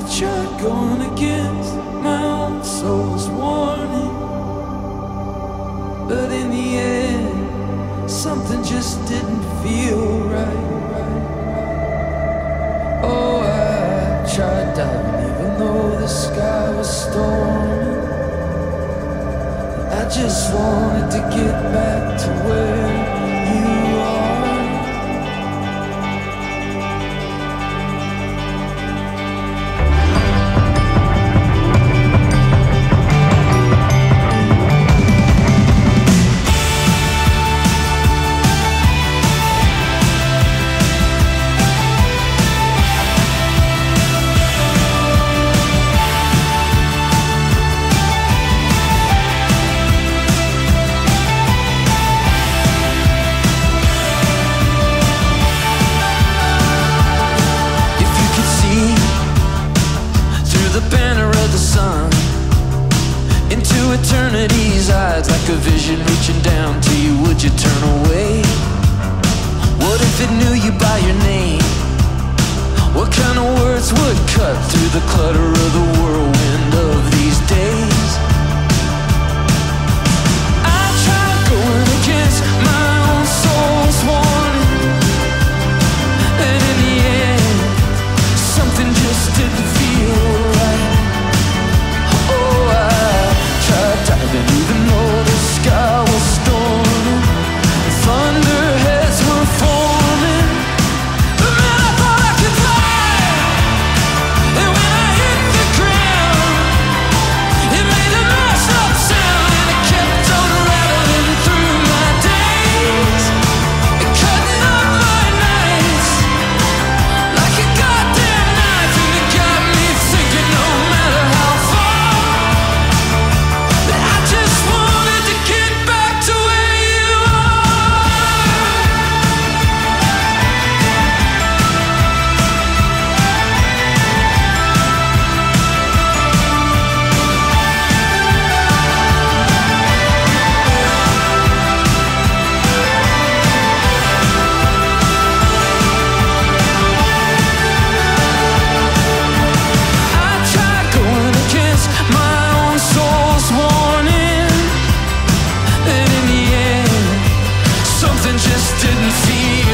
tried going against my own soul's warning, but in the end, something just didn't feel right. Oh, I tried diving even though the sky was stormy. I just wanted to get back to where you are. Eternity's eyes, like a vision reaching down to you, would you turn away? What if it knew you by your name? What kind of words would cut through the clutter of the whirlwind of these days? I tried going against my own soul's warning, and in the end, something just didn't feel right. Oh, diving even though the sky was storming, thunderheads were forming. But man, I thought I could fly, and when I hit the ground, it made a messed up sound, and it kept on rattling through my days, and cutting up my nights like a goddamn knife, and it got me thinking no matter how far, I just wanted to get back to where you I tried going against my own soul's warning, and in the end, something just didn't feel